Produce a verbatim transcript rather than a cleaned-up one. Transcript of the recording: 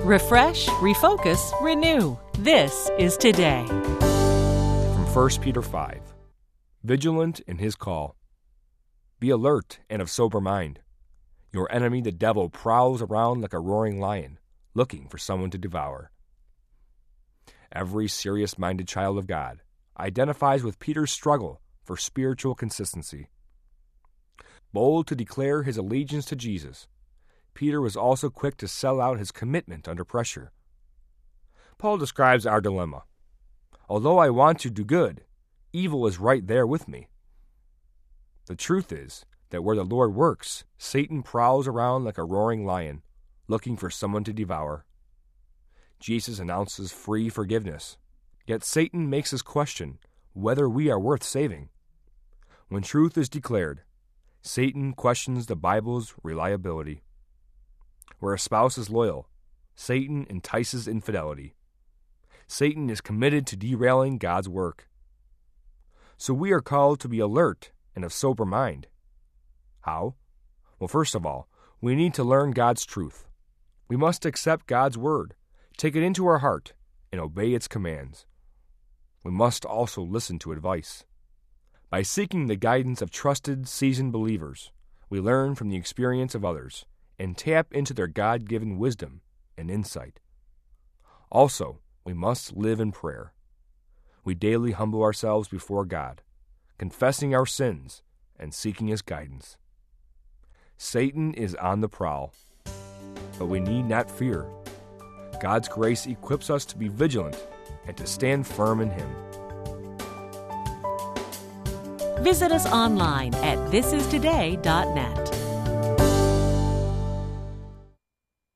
Refresh, refocus, renew. This is Today. From First Peter five. Vigilant in his call. Be alert and of sober mind. Your enemy, the devil, prowls around like a roaring lion, looking for someone to devour. Every serious-minded child of God identifies with Peter's struggle for spiritual consistency. Bold to declare his allegiance to Jesus, Peter was also quick to sell out his commitment under pressure. Paul describes our dilemma. Although I want to do good, evil is right there with me. The truth is that where the Lord works, Satan prowls around like a roaring lion, looking for someone to devour. Jesus announces free forgiveness, yet Satan makes us question whether we are worth saving. When truth is declared, Satan questions the Bible's reliability. Where a spouse is loyal, Satan entices infidelity. Satan is committed to derailing God's work. So we are called to be alert and of sober mind. How? Well, first of all, we need to learn God's truth. We must accept God's word, take it into our heart, and obey its commands. We must also listen to advice. By seeking the guidance of trusted, seasoned believers, we learn from the experience of others and tap into their God-given wisdom and insight. Also, we must live in prayer. We daily humble ourselves before God, confessing our sins and seeking His guidance. Satan is on the prowl, but we need not fear. God's grace equips us to be vigilant and to stand firm in Him. Visit us online at this is today dot net.